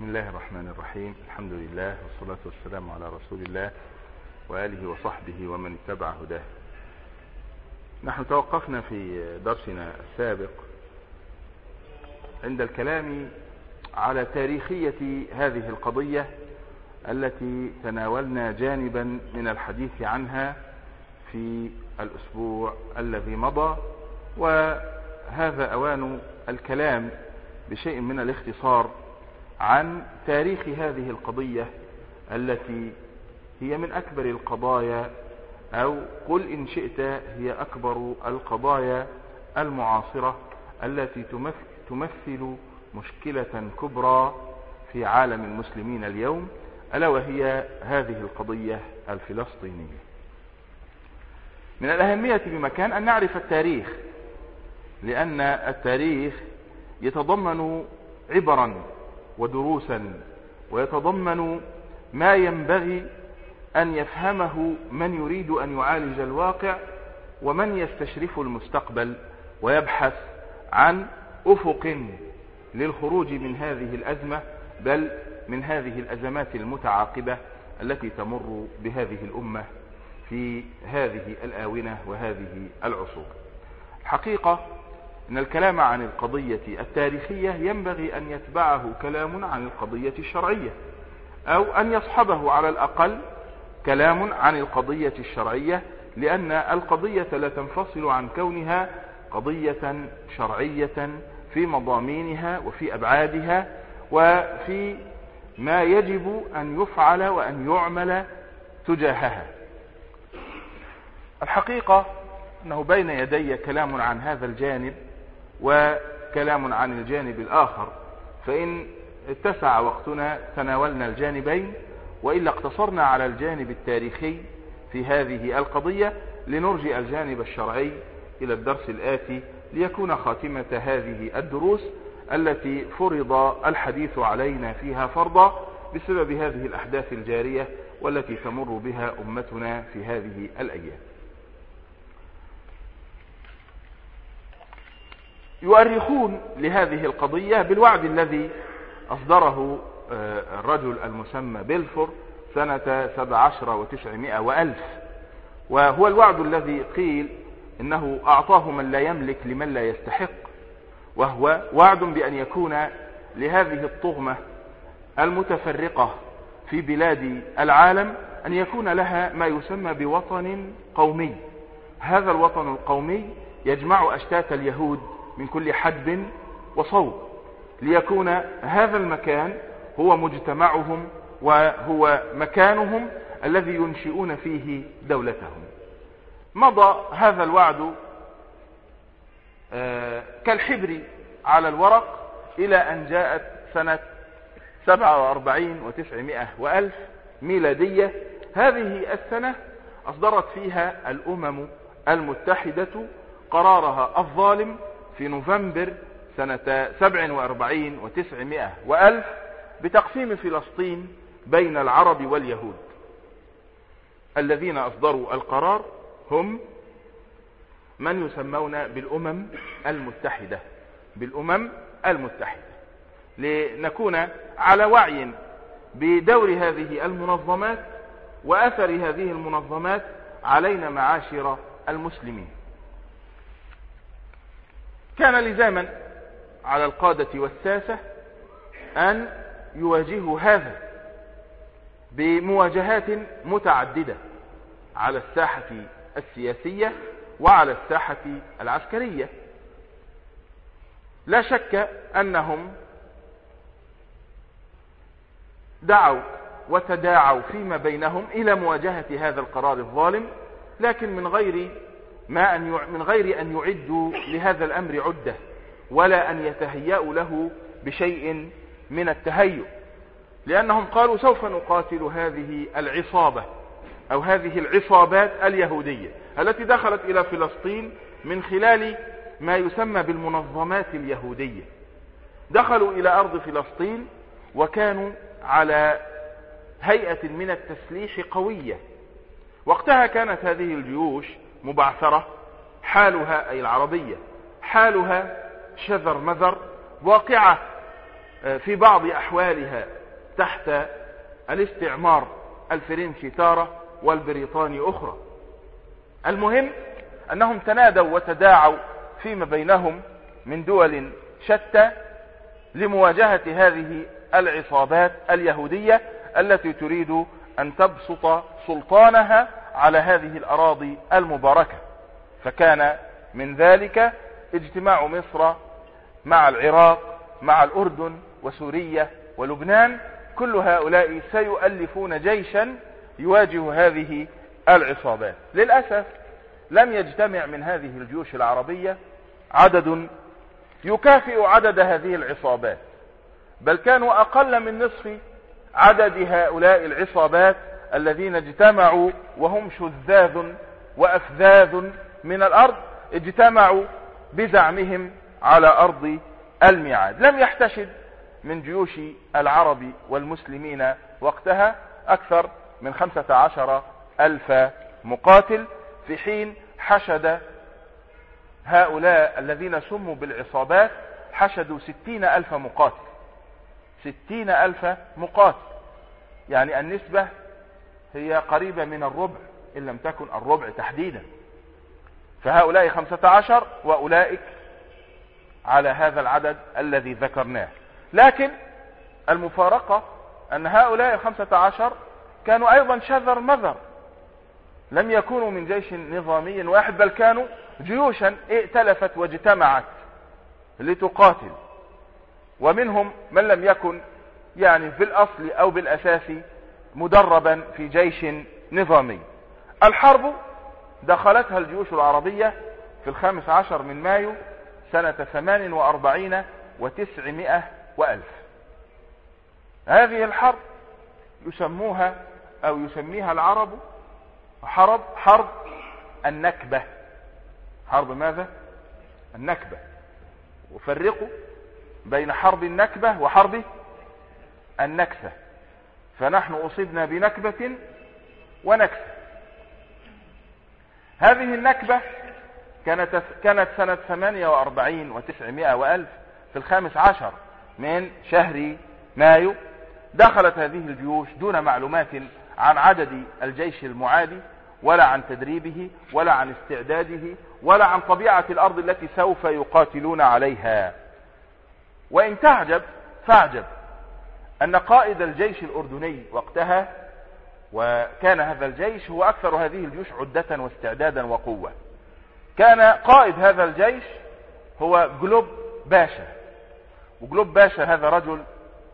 بسم الله الرحمن الرحيم. الحمد لله والصلاة والسلام على رسول الله وآله وصحبه ومن اتبع هداه. نحن توقفنا في درسنا السابق عند الكلام على تاريخية هذه القضية التي تناولنا جانبا من الحديث عنها في الأسبوع الذي مضى، وهذا أوان الكلام بشيء من الاختصار عن تاريخ هذه القضية التي هي من أكبر القضايا، أو قل إن شئت هي أكبر القضايا المعاصرة التي تمثل مشكلة كبرى في عالم المسلمين اليوم، ألا وهي هذه القضية الفلسطينية. من الأهمية بمكان أن نعرف التاريخ، لأن التاريخ يتضمن عبرا ودروسا، ويتضمن ما ينبغي أن يفهمه من يريد أن يعالج الواقع ومن يستشرف المستقبل ويبحث عن أفق للخروج من هذه الأزمة، بل من هذه الأزمات المتعاقبة التي تمر بهذه الأمة في هذه الآونة وهذه العصور. الحقيقة أن الكلام عن القضية التاريخية ينبغي أن يتبعه كلام عن القضية الشرعية، أو أن يصحبه على الأقل كلام عن القضية الشرعية، لأن القضية لا تنفصل عن كونها قضية شرعية في مضامينها وفي أبعادها وفي ما يجب أن يفعل وأن يعمل تجاهها. الحقيقة أنه بين يدي كلام عن هذا الجانب وكلام عن الجانب الآخر، فإن اتسع وقتنا تناولنا الجانبين، وإلا اقتصرنا على الجانب التاريخي في هذه القضية لنرجع الجانب الشرعي إلى الدرس الآتي، ليكون خاتمة هذه الدروس التي فرض الحديث علينا فيها فرضا بسبب هذه الأحداث الجارية والتي تمر بها أمتنا في هذه الأيام. يؤرخون لهذه القضية بالوعد الذي أصدره الرجل المسمى بلفور سنة 17 و900 وألف، وهو الوعد الذي قيل إنه أعطاه من لا يملك لمن لا يستحق، وهو وعد بأن يكون لهذه الطغمة المتفرقة في بلاد العالم أن يكون لها ما يسمى بوطن قومي. هذا الوطن القومي يجمع أشتات اليهود من كل حدب وصوب، ليكون هذا المكان هو مجتمعهم وهو مكانهم الذي ينشئون فيه دولتهم. مضى هذا الوعد كالحبر على الورق إلى أن جاءت سنة 47 و900 وألف ميلادية. هذه السنة أصدرت فيها الأمم المتحدة قرارها الظالم في نوفمبر سنة 47 و900 وألف بتقسيم فلسطين بين العرب واليهود. الذين أصدروا القرار هم من يسمون بالأمم المتحدة، بالأمم المتحدة، لنكون على وعي بدور هذه المنظمات وأثر هذه المنظمات علينا معاشر المسلمين. كان لزاما على القادة والساسة أن يواجهوا هذا بمواجهات متعددة على الساحة السياسية وعلى الساحة العسكرية. لا شك أنهم دعوا وتداعوا فيما بينهم إلى مواجهة هذا القرار الظالم، لكن من غير أن يعدوا لهذا الأمر عدة، ولا أن يتهيأوا له بشيء من التهيؤ، لأنهم قالوا سوف نقاتل هذه العصابة أو هذه العصابات اليهودية التي دخلت إلى فلسطين من خلال ما يسمى بالمنظمات اليهودية. دخلوا إلى أرض فلسطين وكانوا على هيئة من التسليح قوية. وقتها كانت هذه الجيوش مبعثرة، حالها أي العربية حالها شذر مذر، واقعة في بعض أحوالها تحت الاستعمار الفرنسي تارة والبريطاني أخرى. المهم أنهم تنادوا وتداعوا فيما بينهم من دول شتى لمواجهة هذه العصابات اليهودية التي تريد أن تبسط سلطانها على هذه الأراضي المباركة. فكان من ذلك اجتماع مصر مع العراق مع الأردن وسوريا ولبنان، كل هؤلاء سيؤلفون جيشا يواجه هذه العصابات. للأسف لم يجتمع من هذه الجيوش العربية عدد يكافئ عدد هذه العصابات، بل كانوا أقل من نصف عدد هؤلاء العصابات الذين اجتمعوا وهم شذاذ وأفذاذ من الأرض، اجتمعوا بزعمهم على أرض الميعاد. لم يحتشد من جيوش العرب والمسلمين وقتها أكثر من 15,000 مقاتل، في حين حشد هؤلاء الذين سموا بالعصابات حشدوا 60,000 مقاتل. 60,000 مقاتل، يعني النسبة هي قريبة من الربع إن لم تكن الربع تحديدا. فهؤلاء 15 وأولئك على هذا العدد الذي ذكرناه. لكن المفارقة أن هؤلاء 15 كانوا أيضا شذر مذر، لم يكونوا من جيش نظامي واحد، بل كانوا جيوشا ائتلفت واجتمعت لتقاتل، ومنهم من لم يكن يعني في الأصل أو بالأساس مدربا في جيش نظامي. الحرب دخلتها الجيوش العربية في 15 من مايو سنة 48 و900 وألف. هذه الحرب يسموها أو يسميها العرب حرب النكبة. حرب ماذا؟ النكبة. وفرقوا بين حرب النكبة وحرب النكسة، فنحن أصبنا بنكبة ونكسة. هذه النكبة كانت سنة 48 و900 وألف في 15 من شهر مايو. دخلت هذه الجيوش دون معلومات عن عدد الجيش المعادي، ولا عن تدريبه، ولا عن استعداده، ولا عن طبيعة الأرض التي سوف يقاتلون عليها. وإن تعجب فاعجب أن قائد الجيش الأردني وقتها، وكان هذا الجيش هو أكثر هذه الجيوش عدة واستعدادا وقوة، كان قائد هذا الجيش هو جلوب باشا. وجلوب باشا هذا رجل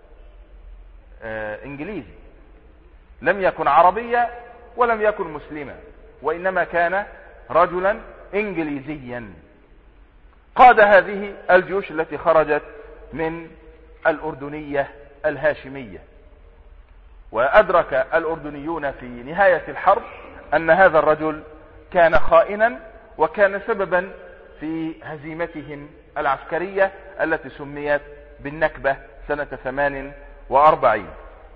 إنجليزي، لم يكن عربيا ولم يكن مسلما، وإنما كان رجلا إنجليزيا. قاد هذه الجيوش التي خرجت من الأردنية الهاشمية. وأدرك الأردنيون في نهاية الحرب أن هذا الرجل كان خائنا، وكان سببا في هزيمتهم العسكرية التي سميت بالنكبة سنة 48.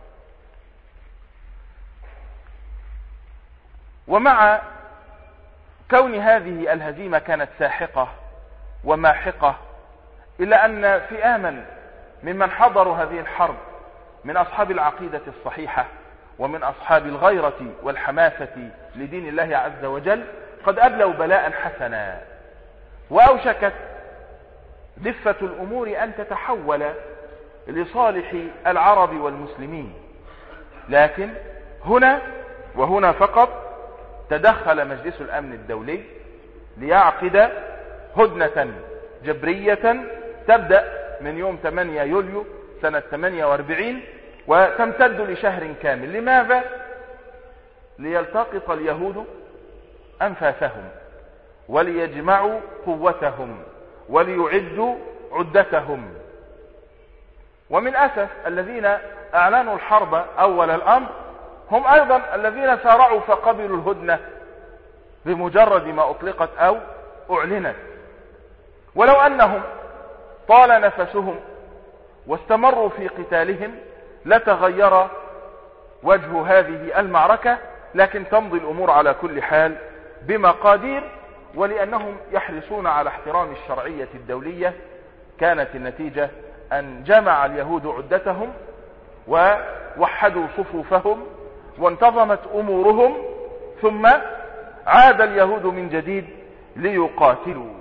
ومع كون هذه الهزيمة كانت ساحقة وماحقة، إلا أن فئاما ممن حضروا هذه الحرب من أصحاب العقيدة الصحيحة ومن أصحاب الغيرة والحماسة لدين الله عز وجل قد أبلوا بلاء حسنا، وأوشكت دفة الأمور أن تتحول لصالح العرب والمسلمين. لكن هنا وهنا فقط تدخل مجلس الأمن الدولي ليعقد هدنة جبرية تبدأ من يوم 8 يوليو سنة 48 وتمتد لشهر كامل. لماذا؟ ليلتقط اليهود أنفاسهم، وليجمعوا قوتهم، وليعدوا عدتهم. ومن أسف الذين أعلنوا الحرب أول الأمر هم أيضا الذين سارعوا فقبلوا الهدنة بمجرد ما أطلقت أو أعلنت. ولو أنهم طال نفسهم واستمروا في قتالهم لتغير وجه هذه المعركة، لكن تمضي الأمور على كل حال بمقادير. ولأنهم يحرصون على احترام الشرعية الدولية كانت النتيجة أن جمع اليهود عدتهم ووحدوا صفوفهم وانتظمت أمورهم، ثم عاد اليهود من جديد ليقاتلوا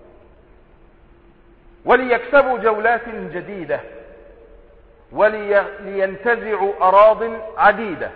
وليكسبوا جولات جديدة ولينتزعوا أراضٍ عديدة.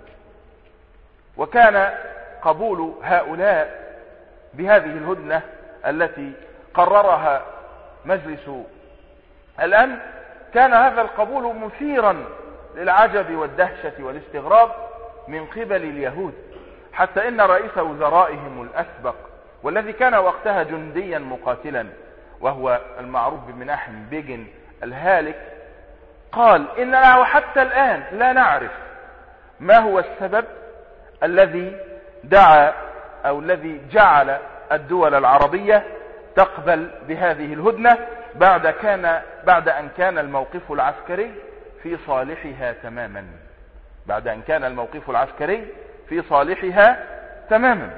وكان قبول هؤلاء بهذه الهدنة التي قررها مجلس الأمن، كان هذا القبول مثيرا للعجب والدهشة والاستغراب من قبل اليهود، حتى إن رئيس وزرائهم الأسبق والذي كان وقتها جنديا مقاتلا وهو المعروف بمناحم بيجن الهالك قال إننا وحتى الآن لا نعرف ما هو السبب الذي دعا أو الذي جعل الدول العربية تقبل بهذه الهدنة بعد أن كان الموقف العسكري في صالحها تماما. بعد أن كان الموقف العسكري في صالحها تماما.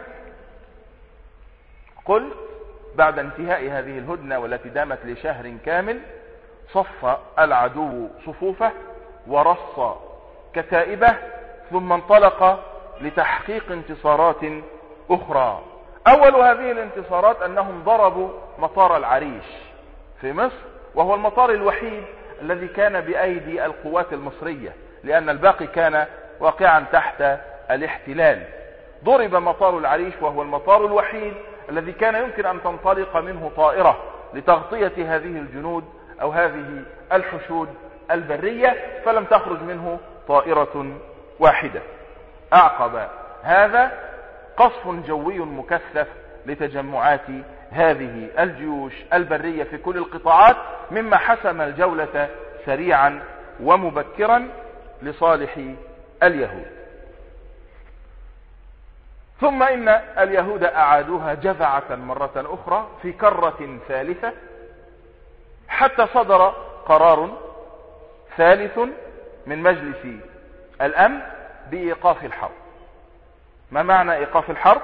قل بعد انتهاء هذه الهدنة والتي دامت لشهر كامل، صف العدو صفوفه ورص كتائبه، ثم انطلق لتحقيق انتصارات أخرى. أول هذه الانتصارات أنهم ضربوا مطار العريش في مصر، وهو المطار الوحيد الذي كان بأيدي القوات المصرية، لأن الباقي كان واقعا تحت الاحتلال. ضرب مطار العريش وهو المطار الوحيد الذي كان يمكن أن تنطلق منه طائرة لتغطية هذه الجنود أو هذه الحشود البرية، فلم تخرج منه طائرة واحدة. أعقب هذا قصف جوي مكثف لتجمعات هذه الجيوش البرية في كل القطاعات، مما حسم الجولة سريعا ومبكرا لصالح اليهود. ثم إن اليهود أعادوها جذعة مرة أخرى في كرة ثالثة، حتى صدر قرار ثالث من مجلس الأمن بإيقاف الحرب. ما معنى إيقاف الحرب؟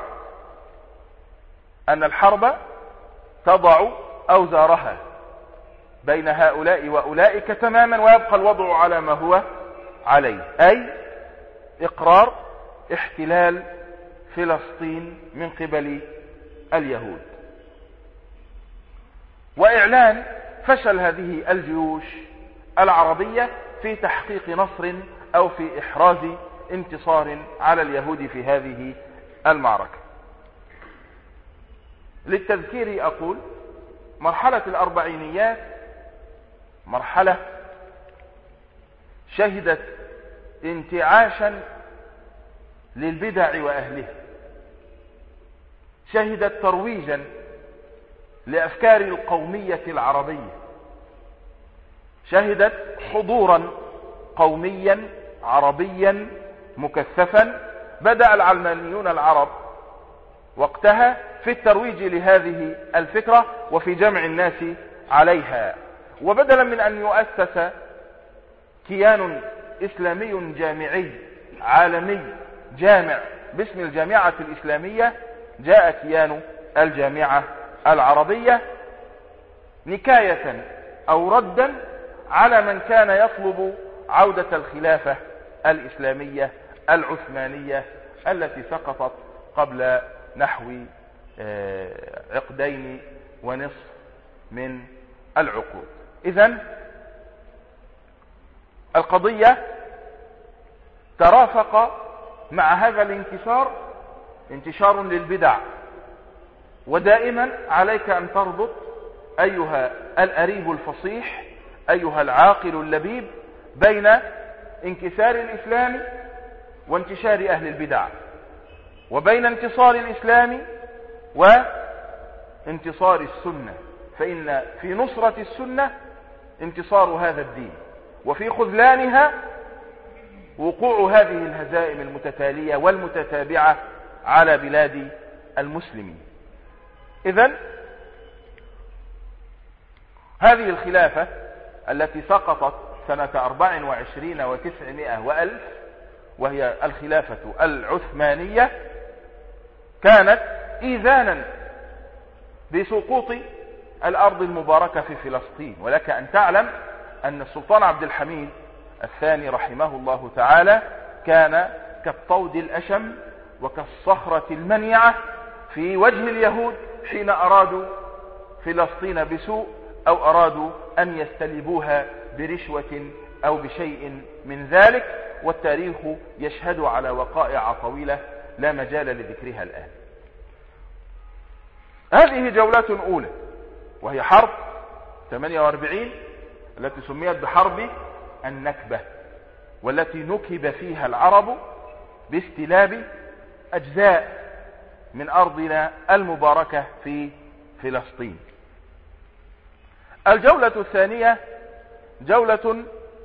أن الحرب تضع أوزارها بين هؤلاء وأولئك تماما، ويبقى الوضع على ما هو عليه، أي إقرار احتلال فلسطين من قبل اليهود، وإعلان فشل هذه الجيوش العربية في تحقيق نصر أو في إحراز انتصار على اليهود في هذه المعركة. للتذكير أقول مرحلة الأربعينيات مرحلة شهدت انتعاشا للبدع وأهلها، شهدت ترويجا لأفكار القومية العربية، شهدت حضورا قوميا عربيا مكثفا. بدأ العلمانيون العرب وقتها في الترويج لهذه الفكرة وفي جمع الناس عليها، وبدلا من أن يؤسس كيان إسلامي جامعي عالمي جامع باسم الجامعة الإسلامية، جاء كيان الجامعة العربية نكاية أو ردا على من كان يطلب عودة الخلافة الإسلامية العثمانية التي سقطت قبل نحو عقدين ونصف من العقود. إذن القضية ترافق مع هذا الانتصار انتشار للبدع، ودائما عليك أن تربط أيها الأريب الفصيح أيها العاقل اللبيب بين انكسار الإسلام وانتشار أهل البدع، وبين انتصار الإسلام وانتصار السنة، فإن في نصرة السنة انتصار هذا الدين، وفي خذلانها وقوع هذه الهزائم المتتالية والمتتابعة على بلاد المسلمين. إذن هذه الخلافة التي سقطت سنة 24 و900 وألف، وهي الخلافة العثمانية، كانت إيذانا بسقوط الأرض المباركة في فلسطين. ولك أن تعلم أن السلطان عبد الحميد الثاني رحمه الله تعالى كان كالطود الأشم وكالصخرة المنيعة في وجه اليهود حين أرادوا فلسطين بسوء أو أرادوا أن يستلبوها برشوة أو بشيء من ذلك، والتاريخ يشهد على وقائع طويلة لا مجال لذكرها الآن. هذه جولة أولى وهي حرب 48 التي سميت بحرب النكبة، والتي نكب فيها العرب باستلاب أجزاء من أرضنا المباركة في فلسطين. الجولة الثانية جولة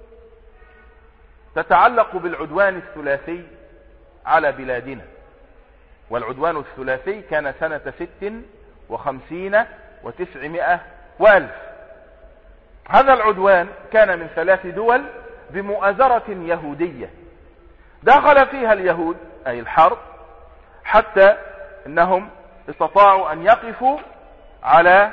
تتعلق بالعدوان الثلاثي على بلادنا، والعدوان الثلاثي كان سنة 56 و900 و1000. هذا العدوان كان من 3 دول بمؤازرة يهودية دخل فيها اليهود أي الحرب، حتى انهم استطاعوا ان يقفوا على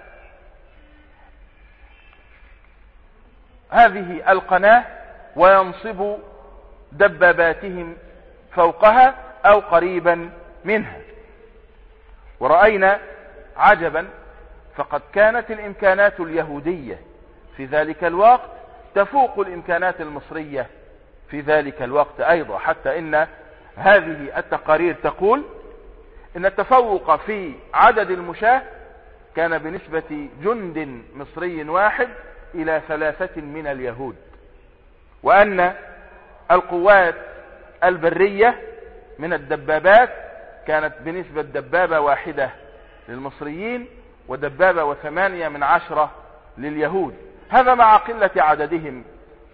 هذه القناة وينصبوا دباباتهم فوقها او قريبا منها. ورأينا عجبا، فقد كانت الامكانات اليهودية في ذلك الوقت تفوق الامكانات المصرية في ذلك الوقت ايضا، حتى ان هذه التقارير تقول ان التفوق في عدد المشاة كان بنسبة جند مصري واحد الى 3 من اليهود، وان القوات البرية من الدبابات كانت بنسبة دبابة واحدة للمصريين ودبابة و8 من 10 لليهود. هذا مع قلة عددهم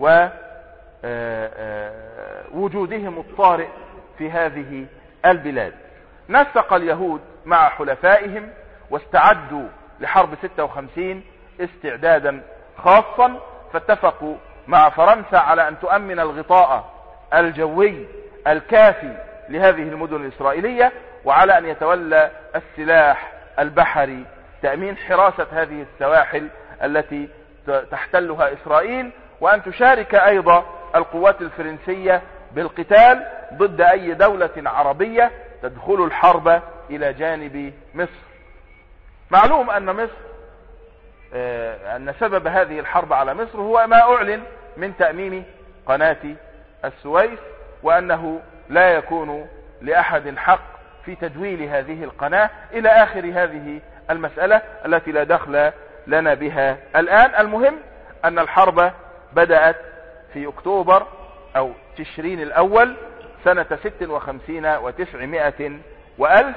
ووجودهم الطارئ في هذه البلاد. نسق اليهود مع حلفائهم واستعدوا لحرب 56 استعدادا خاصا، فاتفقوا مع فرنسا على ان تؤمن الغطاء الجوي الكافي لهذه المدن الإسرائيلية، وعلى ان يتولى السلاح البحري تأمين حراسة هذه السواحل التي تحتلها إسرائيل، وأن تشارك أيضا القوات الفرنسية بالقتال ضد أي دولة عربية تدخل الحرب إلى جانب مصر. معلوم أن مصر أن سبب هذه الحرب على مصر هو ما أعلن من تأميم قناة السويس، وأنه لا يكون لأحد حق في تدويل هذه القناة إلى آخر هذه المسألة التي لا دخل لنا بها الآن. المهم أن الحرب بدأت في أكتوبر أو تشرين الأول سنة 56 و900 و1000،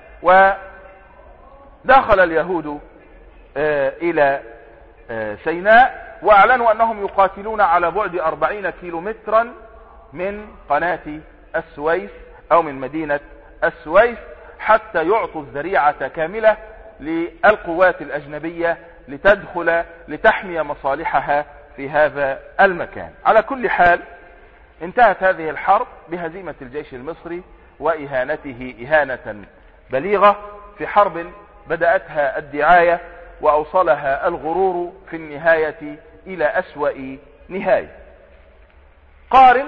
ودخل اليهود إلى سيناء وأعلنوا أنهم يقاتلون على بعد 40 كيلومترا من قناة السويس أو من مدينة السويس، حتى يعطوا الذريعة كاملة للقوات الأجنبية لتدخل لتحمي مصالحها في هذا المكان. على كل حال انتهت هذه الحرب بهزيمة الجيش المصري وإهانته إهانة بليغة، في حرب بدأتها الدعاية وأوصلها الغرور في النهاية إلى أسوأ نهاية. قارن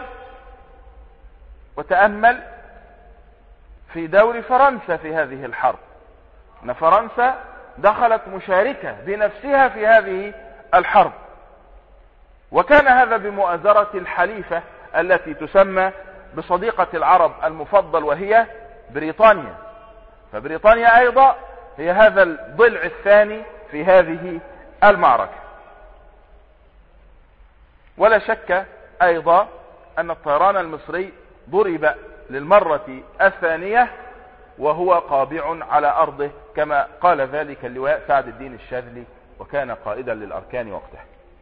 وتأمل في دور فرنسا في هذه الحرب، أن فرنسا دخلت مشاركة بنفسها في هذه الحرب، وكان هذا بمؤازرة الحليفة التي تسمى بصديقة العرب المفضل وهي بريطانيا. فبريطانيا أيضا هي هذا الضلع الثاني في هذه المعركة. ولا شك أيضا أن الطيران المصري ضرب للمرة الثانية وهو قابع على أرضه، كما قال ذلك اللواء سعد الدين الشاذلي، وكان قائدا للأركان وقتها.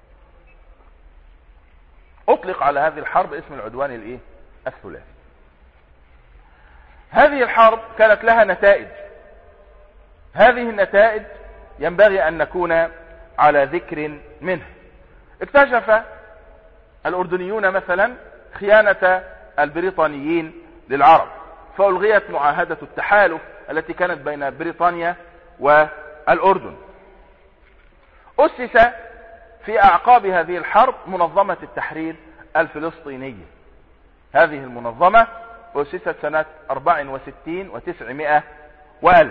أطلق على هذه الحرب اسم العدوان الثلاثي. هذه الحرب كانت لها نتائج، هذه النتائج ينبغي أن نكون على ذكر منها. اكتشف الأردنيون مثلا خيانة البريطانيين للعرب، فألغيت معاهدة التحالف التي كانت بين بريطانيا والأردن. أسس في أعقاب هذه الحرب منظمة التحرير الفلسطينية. هذه المنظمة أسست سنة 64 و900 و1000.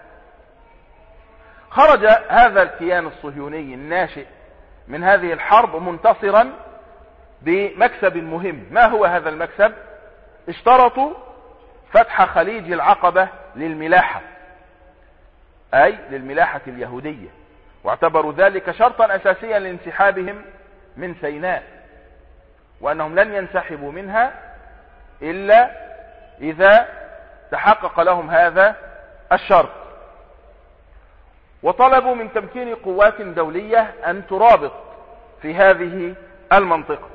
خرج هذا الكيان الصهيوني الناشئ من هذه الحرب منتصرا بمكسب مهم. ما هو هذا المكسب؟ اشترطوا فتح خليج العقبة للملاحة، أي للملاحة اليهودية، واعتبروا ذلك شرطا أساسيا لانسحابهم من سيناء، وأنهم لن ينسحبوا منها إلا إذا تحقق لهم هذا الشرط. وطلبوا من تمكين قوات دولية أن ترابط في هذه المنطقة.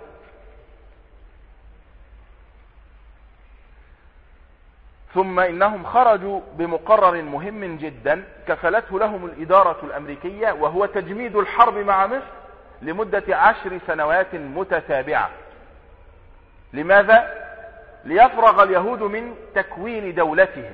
ثم إنهم خرجوا بمقرر مهم جدا كفلته لهم الإدارة الأمريكية، وهو تجميد الحرب مع مصر لمدة 10 سنوات متتابعة. لماذا؟ ليفرغ اليهود من تكوين دولتهم،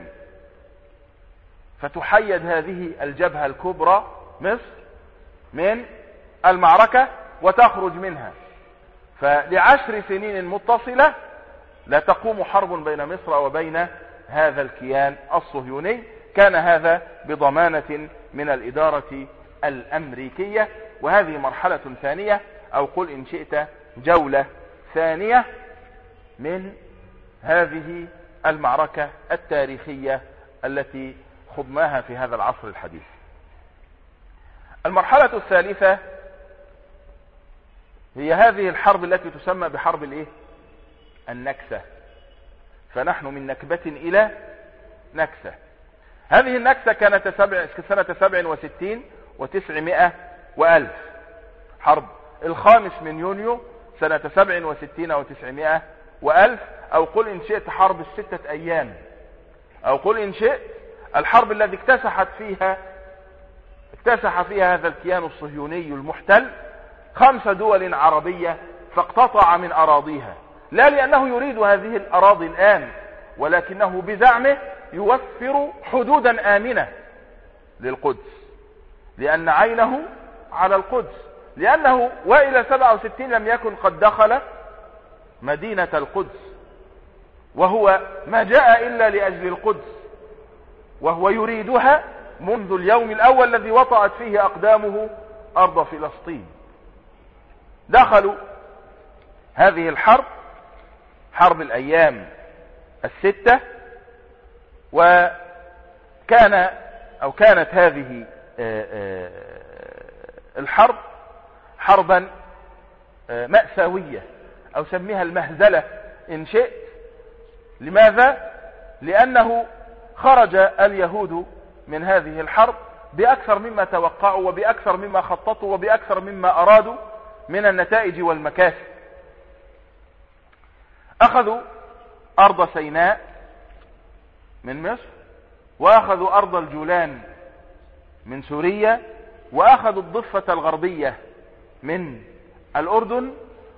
فتحيد هذه الجبهة الكبرى مصر من المعركة وتخرج منها. فل10 سنين متصلة لا تقوم حرب بين مصر وبين هذا الكيان الصهيوني. كان هذا بضمانة من الإدارة الأمريكية. وهذه مرحلة ثانية، أو قل إن شئت جولة ثانية من هذه المعركة التاريخية التي خضناها في هذا العصر الحديث. المرحلة الثالثة هي هذه الحرب التي تسمى بحرب النكسة. فنحن من نكبة إلى نكسة. هذه النكسة كانت سنة 67 و900 و1000. حرب 5 من يونيو سنة 67 و900 و1000، أو قل إن شئت حرب 6 أيام، أو قل إن شئت الحرب التي اكتسح فيها هذا الكيان الصهيوني المحتل 5 دول عربية، فاقتطع من أراضيها، لا لأنه يريد هذه الأراضي الآن، ولكنه بزعمه يوفر حدودا آمنة للقدس، لأن عينه على القدس، لأنه وإلى 67 لم يكن قد دخل مدينة القدس، وهو ما جاء إلا لأجل القدس، وهو يريدها منذ اليوم الأول الذي وطأت فيه أقدامه أرض فلسطين. دخلوا هذه الحرب، حرب الأيام 6، كانت هذه الحرب حربا مأساوية، أو سميها المهزلة إن شئت. لماذا؟ لأنه خرج اليهود من هذه الحرب بأكثر مما توقعوا، وبأكثر مما خططوا، وبأكثر مما أرادوا من النتائج والمكاسب. أخذوا أرض سيناء من مصر، وأخذوا أرض الجولان من سوريا، وأخذوا الضفة الغربية من الأردن،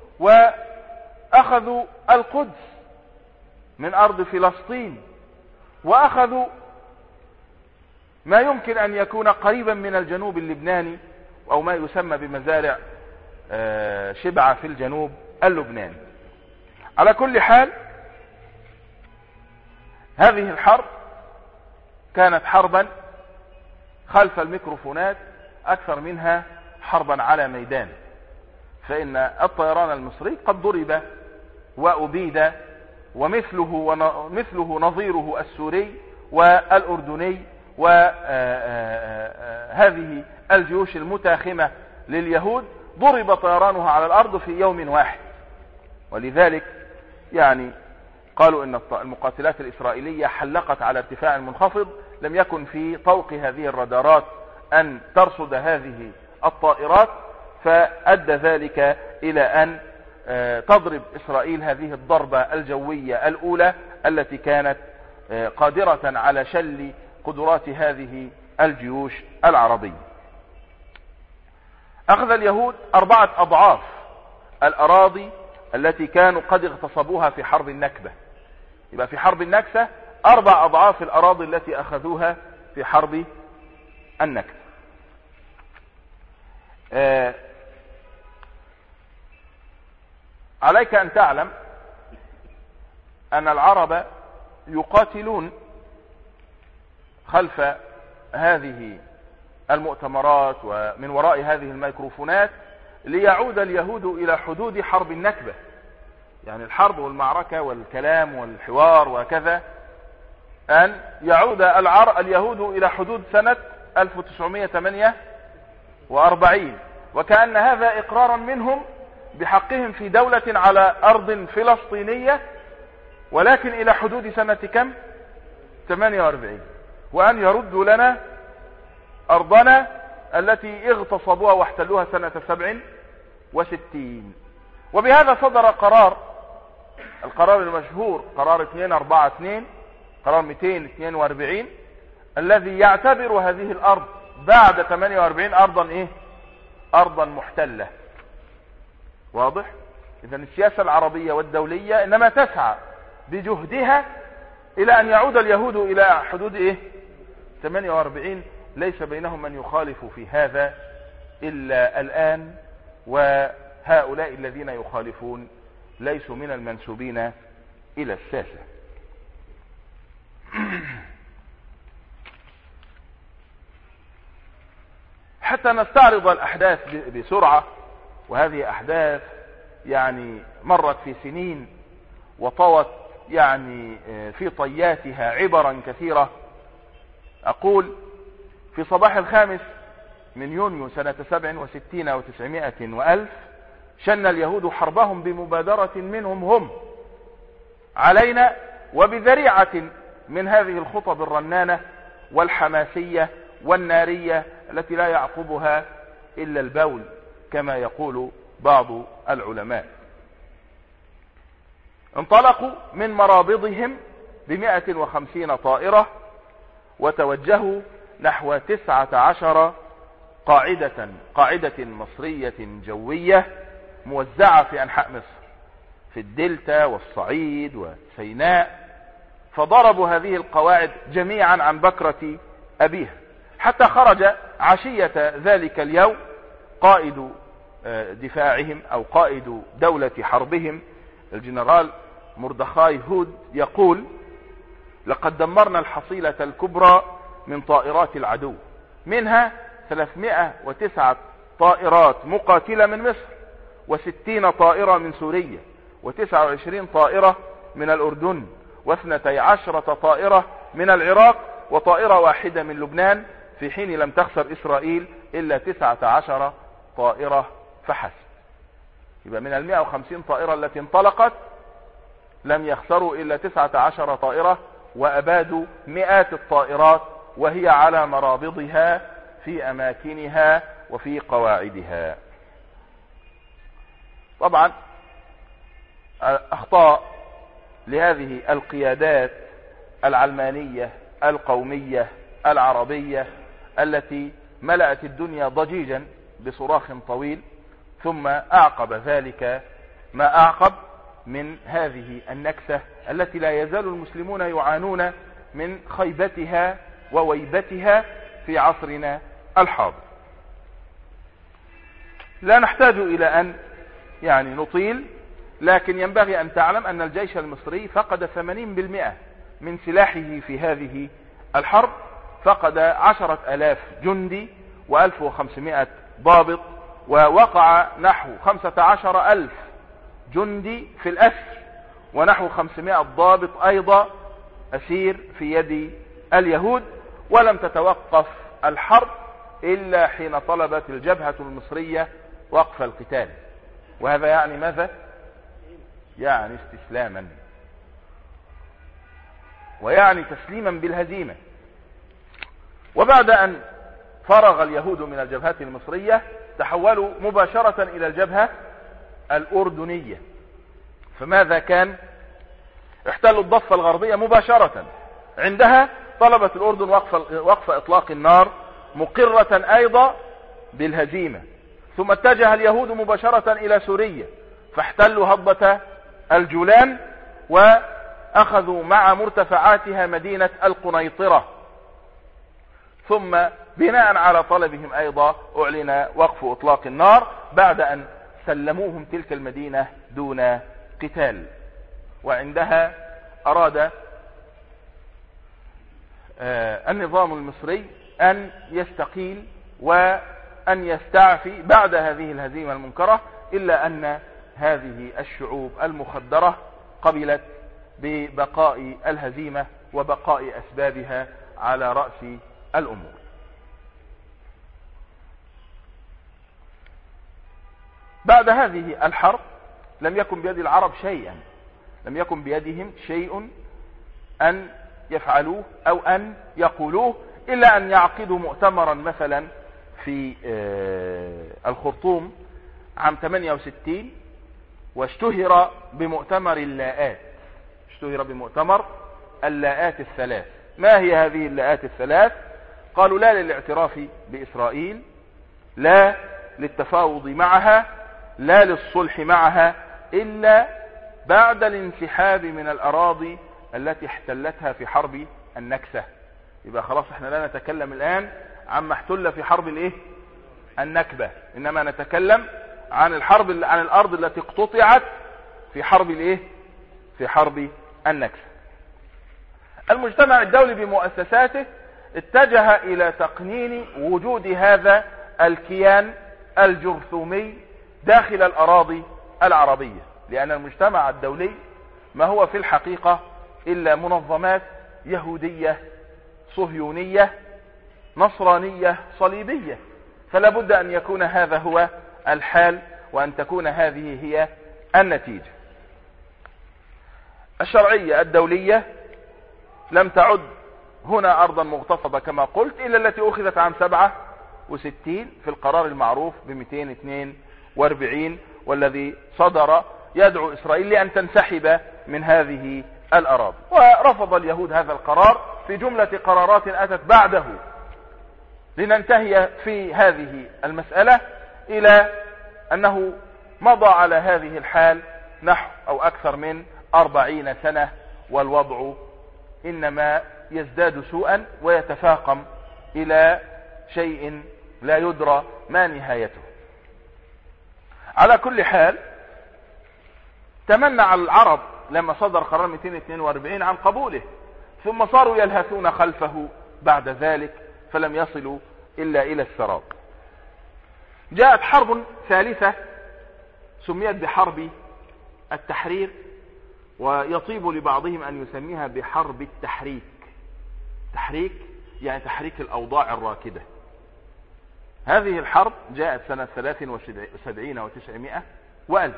وأخذوا القدس من أرض فلسطين، وأخذوا ما يمكن أن يكون قريبا من الجنوب اللبناني، أو ما يسمى بمزارع شبعة في الجنوب اللبناني. على كل حال، هذه الحرب كانت حربا خلف الميكروفونات أكثر منها حربا على ميدان، فإن الطيران المصري قد ضرب وأبيد، ومثله نظيره السوري والأردني، وهذه الجيوش المتاخمة لليهود ضرب طيرانها على الأرض في يوم واحد. ولذلك يعني قالوا إن المقاتلات الإسرائيلية حلقت على ارتفاع منخفض، لم يكن في طوق هذه الرادارات أن ترصد هذه الطائرات، فأدى ذلك إلى أن تضرب إسرائيل هذه الضربة الجوية الأولى التي كانت قادرة على شل قدرات هذه الجيوش العربية. أخذ اليهود 4 أضعاف الأراضي التي كانوا قد اغتصبوها في حرب النكبة. يبقى في حرب النكسة 4 أضعاف الأراضي التي أخذوها في حرب النكبة. عليك أن تعلم أن العرب يقاتلون خلف هذه المؤتمرات ومن وراء هذه الميكروفونات ليعود اليهود إلى حدود حرب النكبة، يعني الحرب والمعركة والكلام والحوار وكذا، أن يعود اليهود إلى حدود سنة 1948، وكأن هذا إقرارا منهم بحقهم في دولة على أرض فلسطينية، ولكن إلى حدود سنة كم؟ 48، وأن يردوا لنا أرضنا التي اغتصبوها واحتلوها سنة 67. وبهذا صدر القرار المشهور، قرار 242، قرار 242، الذي يعتبر هذه الأرض بعد 48 أرضا إيه؟ أرضا محتلة. واضح؟ إذن السياسة العربية والدولية إنما تسعى بجهدها إلى أن يعود اليهود إلى حدود إيه؟ 48. ليس بينهم من يخالف في هذا إلا الآن، وهؤلاء الذين يخالفون ليسوا من المنسوبين إلى الساسة. حتى نستعرض الأحداث بسرعة، وهذه أحداث يعني مرت في سنين وطوت يعني في طياتها عبرا كثيرة. أقول في صباح 5 يونيو سنة 67 و900 وألف شن اليهود حربهم بمبادرة منهم هم علينا، وبذريعة من هذه الخطب الرنانة والحماسية والنارية التي لا يعقبها إلا البول كما يقول بعض العلماء. انطلقوا من مرابضهم ب150 طائرة وتوجهوا نحو 19 قاعدة مصرية جوية موزعة في أنحاء مصر، في الدلتا والصعيد وسيناء، فضربوا هذه القواعد جميعا عن بكرة أبيها، حتى خرج عشية ذلك اليوم قائد دفاعهم أو قائد دولة حربهم الجنرال مردخاي هود يقول: لقد دمرنا الحصيلة الكبرى من طائرات العدو، منها 309 طائرات مقاتلة من مصر، و60 طائرة من سوريا، و29 طائرة من الأردن، و12 طائرة من العراق، وطائرة واحدة من لبنان، في حين لم تخسر إسرائيل إلا 19 طائرة فحسب. يبقى من 150 طائرة التي انطلقت لم يخسروا إلا 19 طائرة، وأبادوا مئات الطائرات وهي على مرابضها في أماكنها وفي قواعدها. طبعا أخطاء لهذه القيادات العلمانية القومية العربية التي ملأت الدنيا ضجيجا بصراخ طويل، ثم أعقب ذلك ما أعقب من هذه النكسة التي لا يزال المسلمون يعانون من خيبتها وويبتها في عصرنا الحاضر. لا نحتاج إلى أن يعني نطيل، لكن ينبغي أن تعلم أن الجيش المصري فقد 80% من سلاحه في هذه الحرب، فقد 10,000 جندي و1500 ضابط، ووقع نحو 15,000 جندي في الأسر، ونحو 500 ضابط أيضا أسير في يد اليهود. ولم تتوقف الحرب إلا حين طلبت الجبهة المصرية وقف القتال، وهذا يعني ماذا؟ يعني استسلاما، ويعني تسليما بالهزيمة. وبعد أن فرغ اليهود من الجبهة المصرية تحولوا مباشرة إلى الجبهة الأردنية. فماذا كان؟ احتلوا الضفة الغربية مباشرة، عندها طلبت الأردن وقف إطلاق النار مقرة أيضا بالهزيمة. ثم اتجه اليهود مباشرة إلى سوريا، فاحتلوا هضبة الجولان وأخذوا مع مرتفعاتها مدينة القنيطرة. ثم بناء على طلبهم أيضا أعلن وقف إطلاق النار بعد أن سلموهم تلك المدينة دون قتال. وعندها أراد النظام المصري أن يستقيل وأن يستعفي بعد هذه الهزيمة المنكرة، إلا أن هذه الشعوب المخدرة قبلت ببقاء الهزيمة وبقاء أسبابها على رأس الأمور. بعد هذه الحرب لم يكن بيد العرب شيئا، لم يكن بيدهم شيء أن يفعلوه أو أن يقولوه، إلا أن يعقدوا مؤتمرا مثلا في الخرطوم عام 68، واشتهر بمؤتمر اللاءات، اشتهر بمؤتمر اللاءات الثلاث. ما هي هذه اللاءات الثلاث؟ قالوا: لا للاعتراف بإسرائيل، لا للتفاوض معها، لا للصلح معها، إلا بعد الانسحاب من الأراضي التي احتلتها في حرب النكسة. يبقى خلاص احنا لا نتكلم الآن عما احتل في حرب النكبة، إنما نتكلم عن عن الأرض التي اقتطعت في حرب في حرب النكسة. المجتمع الدولي بمؤسساته اتجه إلى تقنين وجود هذا الكيان الجرثومي داخل الأراضي العربية، لأن المجتمع الدولي ما هو في الحقيقة إلا منظمات يهودية صهيونية نصرانية صليبية، فلا بد أن يكون هذا هو الحال وأن تكون هذه هي النتيجة. الشرعية الدولية لم تعد هنا أرضا مغتصبة كما قلت، إلا التي أخذت عام 67 في القرار المعروف ب242، والذي صدر يدعو إسرائيل لأن تنسحب من هذه الأراضي. ورفض اليهود هذا القرار في جملة قرارات أتت بعده، لننتهي في هذه المسألة إلى أنه مضى على هذه الحال نحو أو أكثر من 40 سنة، والوضع إنما يزداد سوءا ويتفاقم إلى شيء لا يدرى ما نهايته. على كل حال، تمنع العرب لما صدر قرار 242 عن قبوله، ثم صاروا يلهثون خلفه بعد ذلك، فلم يصلوا إلا إلى السراب. جاءت حرب ثالثة سميت بحرب التحرير، ويطيب لبعضهم أن يسميها بحرب التحريك. تحريك يعني تحريك الأوضاع الراكدة. هذه الحرب جاءت سنة 73 و900 و1000.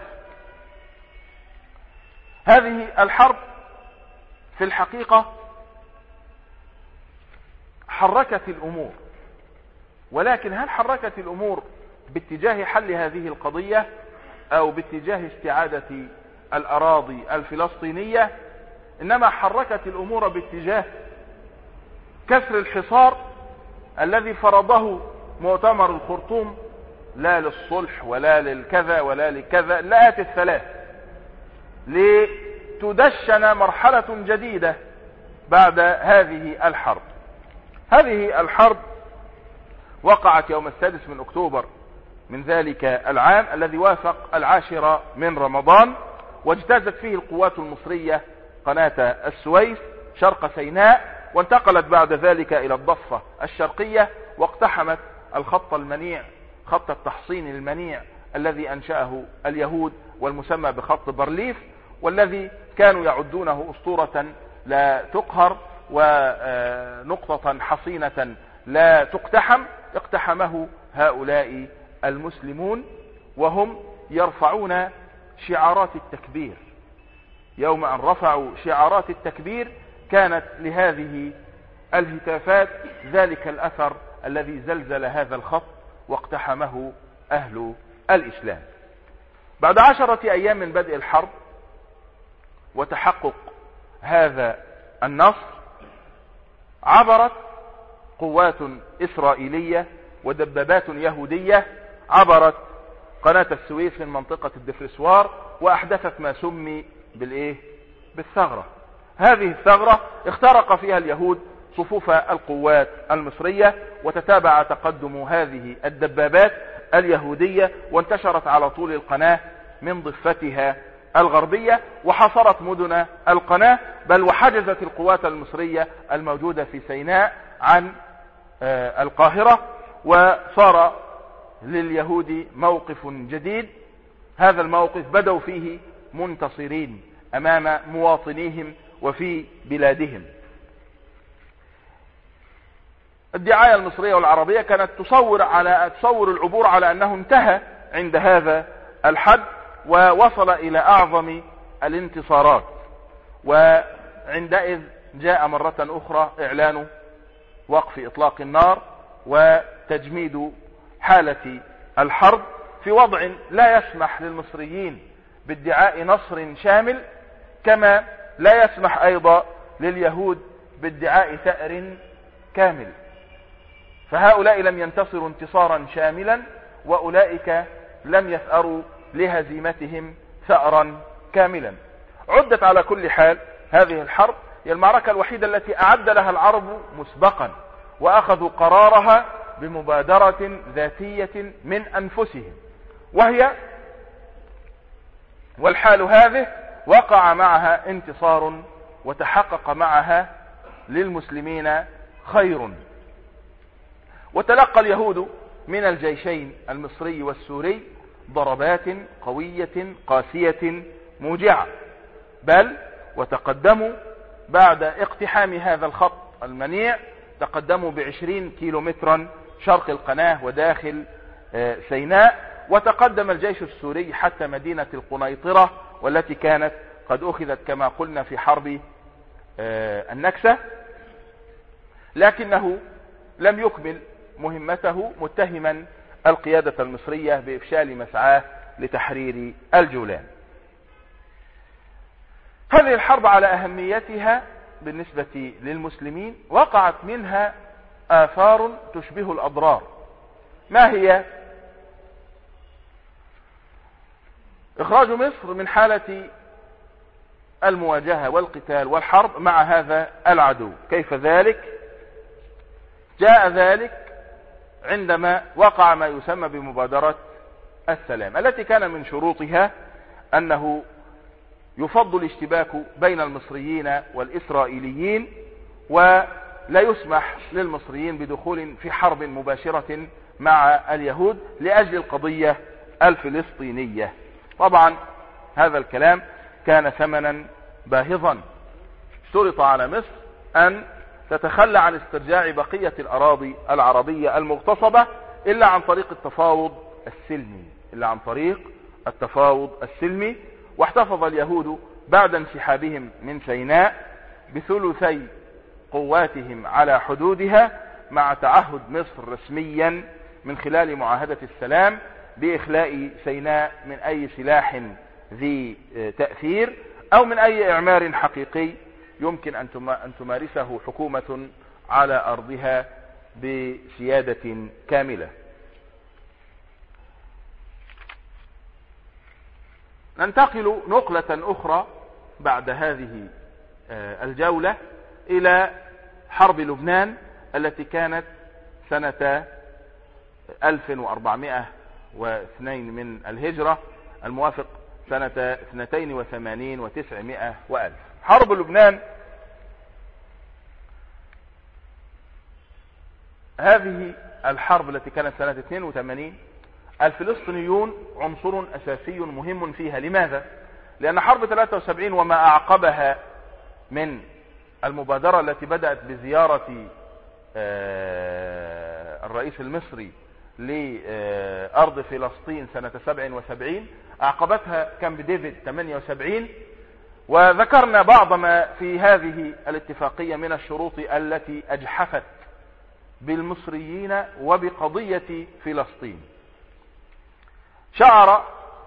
هذه الحرب في الحقيقة حركت الأمور، ولكن هل حركت الأمور باتجاه حل هذه القضية أو باتجاه استعادة الأراضي الفلسطينية؟ إنما حركت الأمور باتجاه كسر الحصار الذي فرضه مؤتمر الخرطوم، لا للصلح ولا للكذا ولا لكذا، لاءات الثلاث، لتدشن مرحلة جديدة بعد هذه الحرب. هذه الحرب وقعت يوم 6 من أكتوبر من ذلك العام الذي وافق 10 من رمضان، واجتازت فيه القوات المصرية قناة السويس شرق سيناء، وانتقلت بعد ذلك إلى الضفة الشرقية، واقتحمت الخط المنيع، خط التحصين المنيع الذي أنشأه اليهود والمسمى بخط بارليف، والذي كانوا يعدونه أسطورة لا تقهر ونقطة حصينة لا تقتحم. اقتحمه هؤلاء المسلمون وهم يرفعون شعارات التكبير. يوم أن رفعوا شعارات التكبير كانت لهذه الهتافات ذلك الأثر الذي زلزل هذا الخط واقتحمه أهل الإسلام. بعد 10 أيام من بدء الحرب وتحقق هذا النصر، عبرت قوات إسرائيلية ودبابات يهودية عبرت قناة السويس من منطقة الدفرسوار، وأحدثت ما سمي بالثغرة. هذه الثغرة اخترق فيها اليهود صفوف القوات المصرية، وتتابع تقدم هذه الدبابات اليهودية، وانتشرت على طول القناة من ضفتها الغربية، وحصرت مدن القناة، بل وحجزت القوات المصرية الموجودة في سيناء عن القاهرة، وصار لليهود موقف جديد. هذا الموقف بدأوا فيه منتصرين أمام مواطنيهم وفي بلادهم. الدعاية المصرية والعربية كانت تصور العبور على أنه انتهى عند هذا الحد ووصل إلى أعظم الانتصارات، وعندئذ جاء مرة أخرى إعلان وقف إطلاق النار وتجميد حالة الحرب في وضع لا يسمح للمصريين بادعاء نصر شامل، كما لا يسمح أيضا لليهود بادعاء ثأر كامل. فهؤلاء لم ينتصروا انتصارا شاملا، وأولئك لم يثأروا لهزيمتهم ثأرا كاملا. عدت على كل حال هذه الحرب هي المعركة الوحيدة التي أعد لها العرب مسبقا، وأخذوا قرارها بمبادرة ذاتية من أنفسهم، والحال هذه وقع معها انتصار وتحقق معها للمسلمين خير. وتلقى اليهود من الجيشين المصري والسوري ضربات قوية قاسية موجعة، بل وتقدموا بعد اقتحام هذا الخط المنيع، تقدموا ب20 كيلومترا شرق القناة وداخل سيناء، وتقدم الجيش السوري حتى مدينة القنيطرة، والتي كانت قد أخذت كما قلنا في حرب النكسة، لكنه لم يكمل مهمته، متهما القيادة المصرية بإفشال مسعاه لتحرير الجولان. هذه الحرب على أهميتها بالنسبة للمسلمين وقعت منها آثار تشبه الأضرار. ما هي؟ إخراج مصر من حالة المواجهة والقتال والحرب مع هذا العدو. كيف ذلك؟ جاء ذلك عندما وقع ما يسمى بمبادرة السلام، التي كان من شروطها أنه يفضل الاشتباك بين المصريين والإسرائيليين، ولا يسمح للمصريين بدخول في حرب مباشرة مع اليهود لأجل القضية الفلسطينية. طبعا هذا الكلام كان ثمنا باهظا. اشترط على مصر أن تتخلى عن استرجاع بقية الأراضي العربية المغتصبة إلا عن طريق التفاوض السلمي. واحتفظ اليهود بعد انسحابهم من سيناء بثلثي قواتهم على حدودها، مع تعهد مصر رسميا من خلال معاهدة السلام بإخلاء سيناء من أي سلاح ذي تأثير أو من أي إعمار حقيقي يمكن أن تمارسه حكومة على أرضها بسيادة كاملة. ننتقل نقلة أخرى بعد هذه الجولة إلى حرب لبنان التي كانت سنة 1402 من الهجرة، الموافق سنة 82 و900 وألف. حرب لبنان هذه الحرب التي كانت سنة 82 الفلسطينيون عنصر أساسي مهم فيها. لماذا؟ لأن حرب 73 وما أعقبها من المبادرة التي بدأت بزيارة الرئيس المصري لأرض فلسطين سنة 77 أعقبتها كامب ديفيد 78، وذكرنا بعض ما في هذه الاتفاقية من الشروط التي أجحفت بالمصريين وبقضية فلسطين. شعر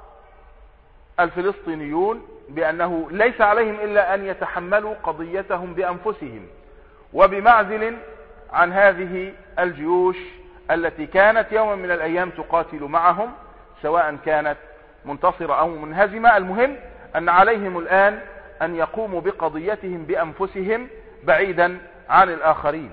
الفلسطينيون بأنه ليس عليهم إلا أن يتحملوا قضيتهم بأنفسهم وبمعزل عن هذه الجيوش التي كانت يوما من الأيام تقاتل معهم، سواء كانت منتصرة أو منهزمة. المهم أن عليهم الآن أن يقوموا بقضيتهم بأنفسهم بعيدا عن الآخرين.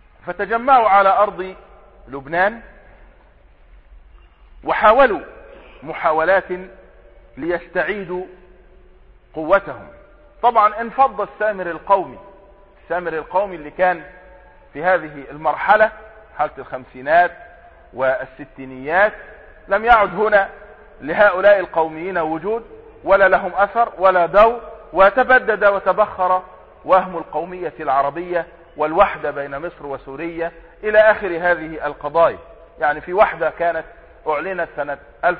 فتجمعوا على أرض لبنان وحاولوا محاولات ليستعيدوا قوتهم. طبعا انفض السامر القومي اللي كان في هذه المرحلة، حالة الخمسينات والستينيات، لم يعد هنا لهؤلاء القوميين وجود ولا لهم أثر ولا دور، وتبدد وتبخر وهم القومية العربية والوحدة بين مصر وسوريا إلى آخر هذه القضايا. يعني في وحدة كانت أعلنت سنة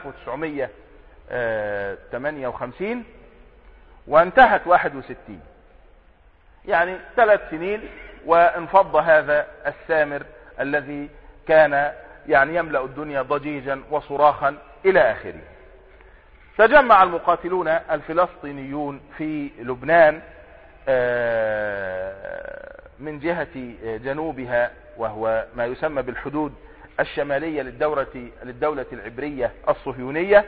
1958 وانتهت 61، يعني 3 سنين وانفض هذا السامر الذي كان يعني يملأ الدنيا ضجيجا وصراخا إلى آخره. تجمع المقاتلون الفلسطينيون في لبنان من جهة جنوبها، وهو ما يسمى بالحدود الشمالية للدولة العبرية الصهيونية،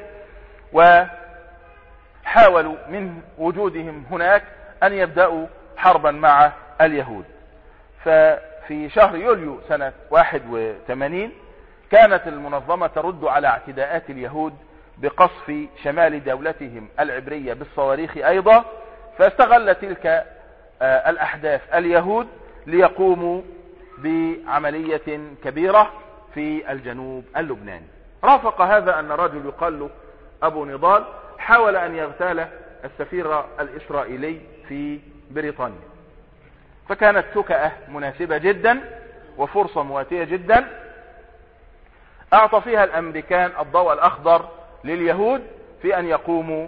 وحاولوا من وجودهم هناك أن يبدأوا حربا مع اليهود. ففي شهر يوليو سنة 81 كانت المنظمة ترد على اعتداءات اليهود بقصف شمال دولتهم العبرية بالصواريخ أيضا، فاستغل تلك الأحداث اليهود ليقوموا بعملية كبيرة في الجنوب اللبناني. رافق هذا أن رجل يقال له أبو نضال حاول أن يغتال السفير الإسرائيلي في بريطانيا، فكانت تكأة مناسبة جدا وفرصة مواتية جدا أعطى فيها الأمريكان الضوء الأخضر لليهود في أن يقوموا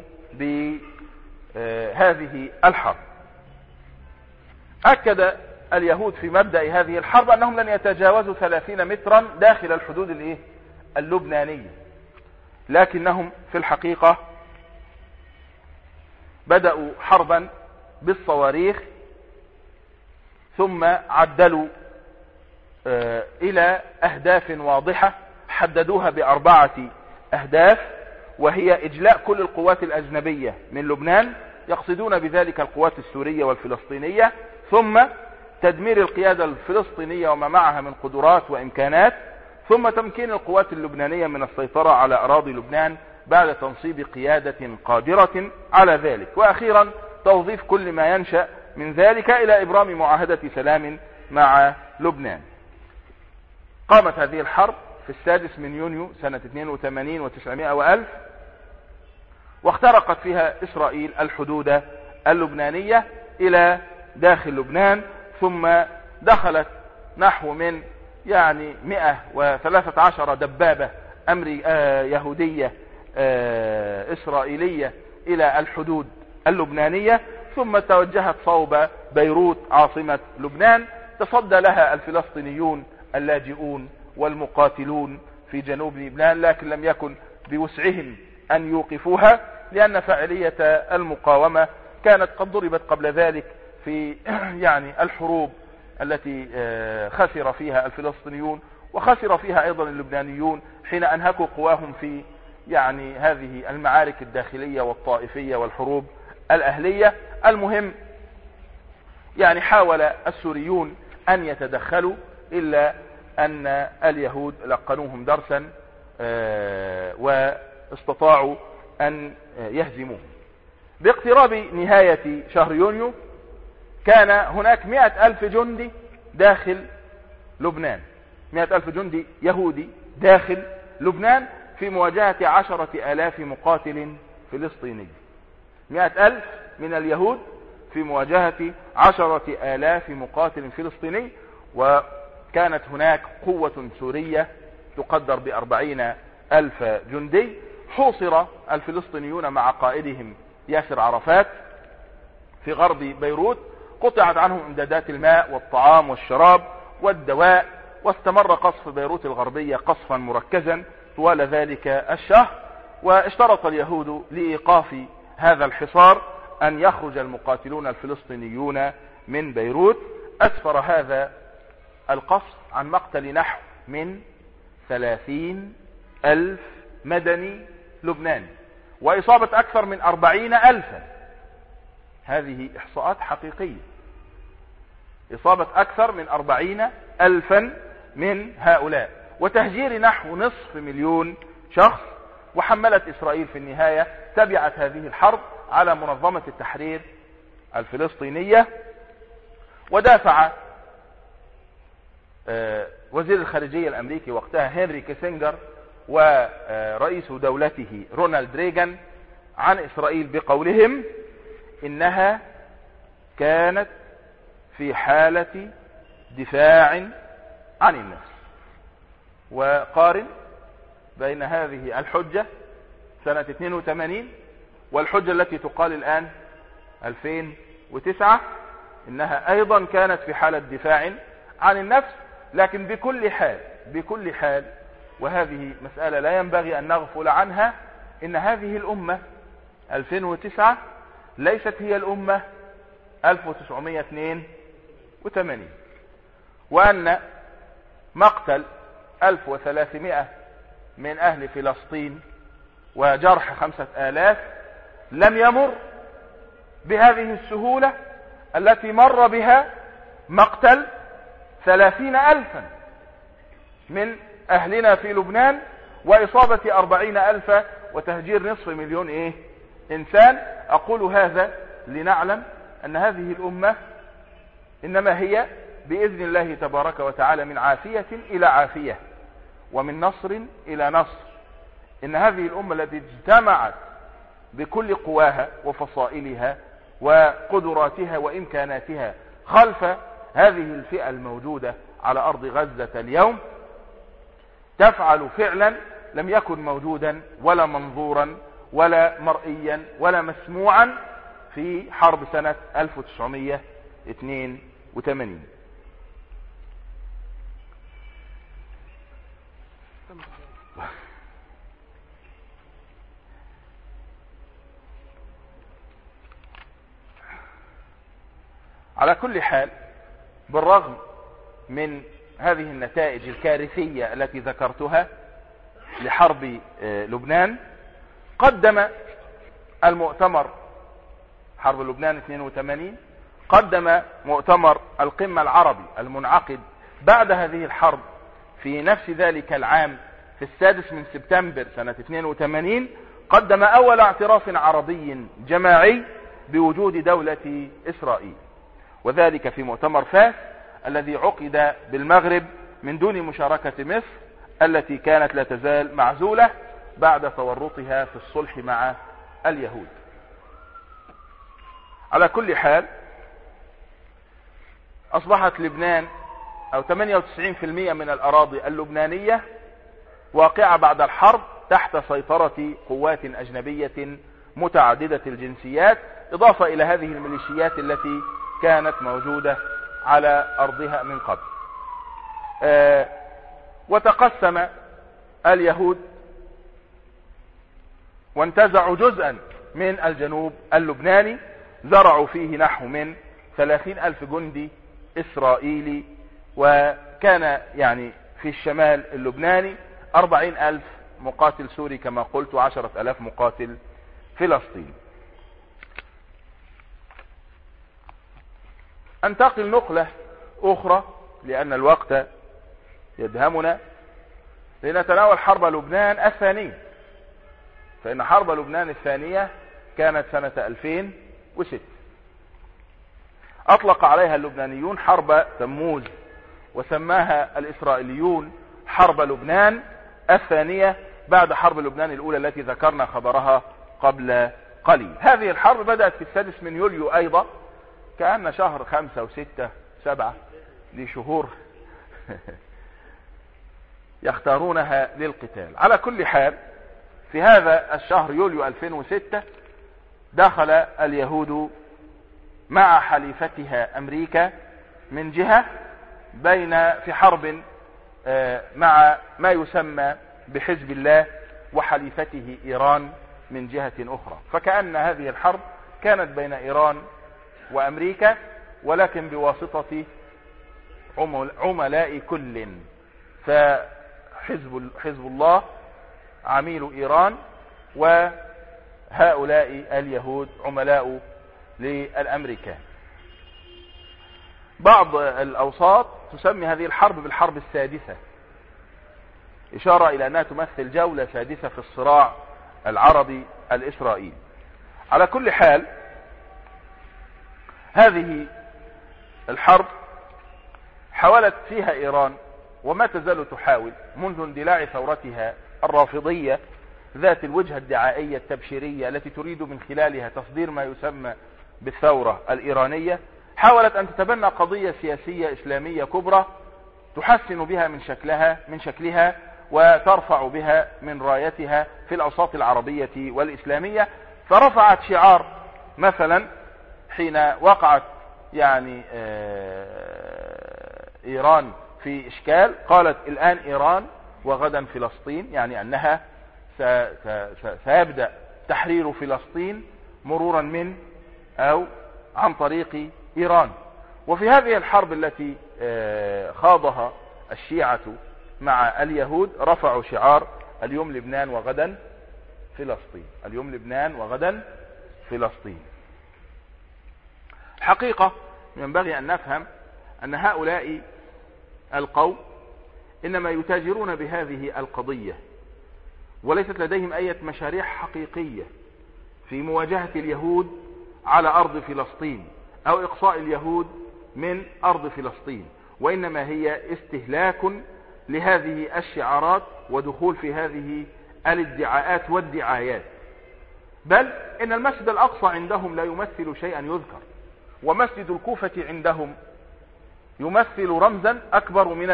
بهذه الحرب. أكد اليهود في مبدأ هذه الحرب أنهم لن يتجاوزوا 30 مترا داخل الحدود اللبنانية، لكنهم في الحقيقة بدأوا حربا بالصواريخ، ثم عدلوا إلى أهداف واضحة حددوها ب4 أهداف، وهي إجلاء كل القوات الأجنبية من لبنان، يقصدون بذلك القوات السورية والفلسطينية، ثم تدمير القيادة الفلسطينية وما معها من قدرات وإمكانات، ثم تمكين القوات اللبنانية من السيطرة على أراضي لبنان بعد تنصيب قيادة قادرة على ذلك، وأخيرا توظيف كل ما ينشأ من ذلك إلى إبرام معاهدة سلام مع لبنان. قامت هذه الحرب في 6 يونيو سنة 82 و900 وألف، واخترقت فيها إسرائيل الحدود اللبنانية إلى داخل لبنان، ثم دخلت نحو من 113 دبابة يهودية إسرائيلية إلى الحدود اللبنانية، ثم توجهت صوب بيروت عاصمة لبنان. تصدى لها الفلسطينيون اللاجئون والمقاتلون في جنوب لبنان، لكن لم يكن بوسعهم أن يوقفوها، لأن فاعلية المقاومة كانت قد ضربت قبل ذلك في الحروب التي خسر فيها الفلسطينيون وخسر فيها أيضا اللبنانيون حين أنهكوا قواهم في هذه المعارك الداخلية والطائفية والحروب الأهلية. المهم حاول السوريون أن يتدخلوا، إلا أن اليهود لقنوهم درسا واستطاعوا أن يهزموه. باقتراب نهاية شهر يونيو كان هناك 100,000 جندي داخل لبنان، 100,000 جندي يهودي داخل لبنان في مواجهة 10,000 مقاتل فلسطيني. 100,000 من اليهود في مواجهة 10,000 مقاتل فلسطيني، وكانت هناك قوة سورية تقدر ب40,000 جندي. حوصر الفلسطينيون مع قائدهم ياسر عرفات في غرب بيروت، قطعت عنهم امدادات الماء والطعام والشراب والدواء، واستمر قصف بيروت الغربية قصفا مركزا طوال ذلك الشهر. واشترط اليهود لإيقاف هذا الحصار أن يخرج المقاتلون الفلسطينيون من بيروت. أسفر هذا القصف عن مقتل نحو من 30,000 مدني لبناني، وإصابة أكثر من 40,000. هذه إحصاءات حقيقية، إصابة أكثر من 40,000 من هؤلاء، وتهجير نحو 500,000 شخص، وحملت إسرائيل في النهاية تبعت هذه الحرب على منظمة التحرير الفلسطينية. ودافع وزير الخارجية الأمريكي وقتها هنري كيسنجر ورئيس دولته رونالد ريغان عن إسرائيل بقولهم إنها كانت في حالة دفاع عن النفس. وقارن بين هذه الحجة سنة 82 والحجة التي تقال الآن 2009 إنها أيضا كانت في حالة دفاع عن النفس. لكن بكل حال وهذه مسألة لا ينبغي أن نغفل عنها، إن هذه الأمة 2009 ليست هي الأمة 1982، وأن مقتل 1300 من أهل فلسطين وجرح 5000 لم يمر بهذه السهولة التي مر بها مقتل 30,000 من أهلنا في لبنان وإصابة 40,000 وتهجير نصف مليون إنسان. أقول هذا لنعلم أن هذه الأمة إنما هي بإذن الله تبارك وتعالى من عافية إلى عافية ومن نصر إلى نصر. إن هذه الأمة التي اجتمعت بكل قواها وفصائلها وقدراتها وإمكاناتها خلف هذه الفئة الموجودة على أرض غزة اليوم تفعل فعلا لم يكن موجودا ولا منظورا ولا مرئيا ولا مسموعا في حرب سنة 1982. على كل حال، بالرغم من هذه النتائج الكارثية التي ذكرتها لحرب لبنان، قدم المؤتمر حرب لبنان 82 قدم مؤتمر القمة العربي المنعقد بعد هذه الحرب في نفس ذلك العام في 6 سبتمبر سنة 82 قدم أول اعتراف عربي جماعي بوجود دولة إسرائيل، وذلك في مؤتمر فاس الذي عقد بالمغرب من دون مشاركة مصر التي كانت لا تزال معزولة بعد تورطها في الصلح مع اليهود. على كل حال، أصبحت لبنان أو 98% من الأراضي اللبنانية واقعة بعد الحرب تحت سيطرة قوات أجنبية متعددة الجنسيات، إضافة إلى هذه الميليشيات التي كانت موجودة على أرضها من قبل. وتقسم اليهود وانتزعوا جزءا من الجنوب اللبناني، زرعوا فيه نحو من 30,000 جندي إسرائيلي، وكان يعني في الشمال اللبناني 40,000 مقاتل سوري كما قلت و10,000 مقاتل فلسطيني. انتقل نقلة أخرى لأن الوقت يدهمنا لنتناول حرب لبنان الثانية، فإن حرب لبنان الثانية كانت سنة 2006. أطلق عليها اللبنانيون حرب تموز، وسماها الإسرائيليون حرب لبنان الثانية بعد حرب لبنان الأولى التي ذكرنا خبرها قبل قليل. هذه الحرب بدأت في 6 يوليو أيضا، كأن شهر 5 و6 7 لشهور يختارونها للقتال. على كل حال، في هذا الشهر يوليو 2006 دخل اليهود مع حليفتها أمريكا من جهة في حرب مع ما يسمى بحزب الله وحليفته إيران من جهة أخرى، فكأن هذه الحرب كانت بين إيران وأمريكا، ولكن بواسطة عملاء كل، فحزب الله عميل إيران، وهؤلاء اليهود عملاء للأمريكان. بعض الأوساط تسمي هذه الحرب بالحرب السادسة، إشارة إلى أنها تمثل جولة سادسة في الصراع العربي الإسرائيلي. على كل حال هذه الحرب حاولت فيها إيران وما تزال تحاول منذ اندلاع ثورتها الرافضية ذات الوجهة الدعائية التبشيرية التي تريد من خلالها تصدير ما يسمى بالثورة الإيرانية. حاولت أن تتبنى قضية سياسية إسلامية كبرى تحسن بها من شكلها وترفع بها من رايتها في الأوساط العربية والإسلامية. فرفعت شعار مثلا حين وقعت يعني إيران في إشكال، قالت الآن إيران وغدا فلسطين، يعني أنها سيبدأ تحرير فلسطين مرورا من أو عن طريق إيران. وفي هذه الحرب التي خاضها الشيعة مع اليهود رفعوا شعار اليوم لبنان وغدا فلسطين، اليوم لبنان وغدا فلسطين. حقيقة ينبغي أن نفهم أن هؤلاء القوم إنما يتاجرون بهذه القضية وليست لديهم أي مشاريع حقيقية في مواجهة اليهود على أرض فلسطين أو إقصاء اليهود من أرض فلسطين، وإنما هي استهلاك لهذه الشعارات ودخول في هذه الادعاءات والدعايات. بل إن المسجد الأقصى عندهم لا يمثل شيئا يذكر، ومسجد الكوفة عندهم يمثل رمزا أكبر من